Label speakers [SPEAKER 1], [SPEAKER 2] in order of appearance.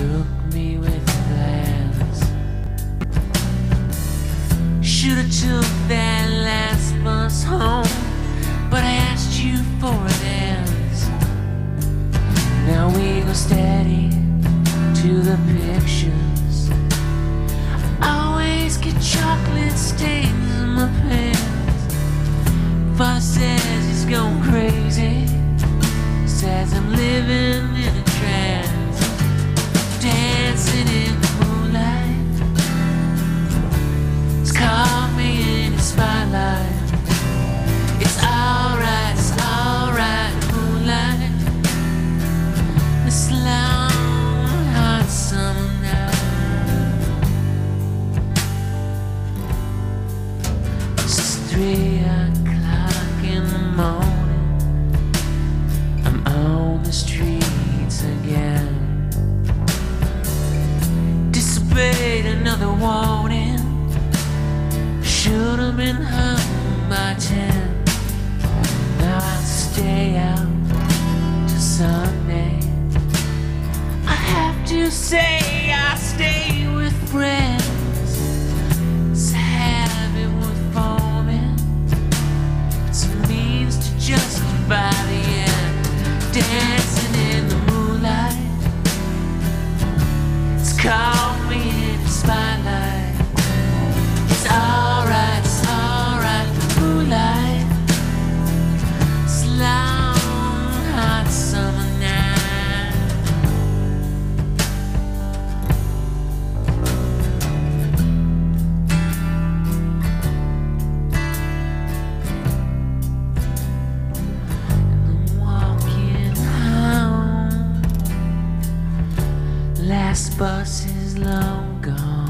[SPEAKER 1] took me with plans. Should've took that last bus home, but I asked you for a dance. Now we go steady to the pictures. Always get chocolate stains in my pants. Father says he's going crazy, says I'm living in a trance, dancing in the moonlight. It's caught me in the spotlight. It's alright, moonlight. This long, hot summer night. It's 3 o'clock in the morning. I'm on the streets again. Disobeyed another warning. Should've been home by 10. Now I'll stay out till Sunday. I have to say I stay with friends. It's a habit worth forming. It's a means to justify the end. Dancing in the moonlight. It's caught me in the spotlight. It's alright, moonlight. It's long, hot summer night. And I'm walking home. Last bus is long gone.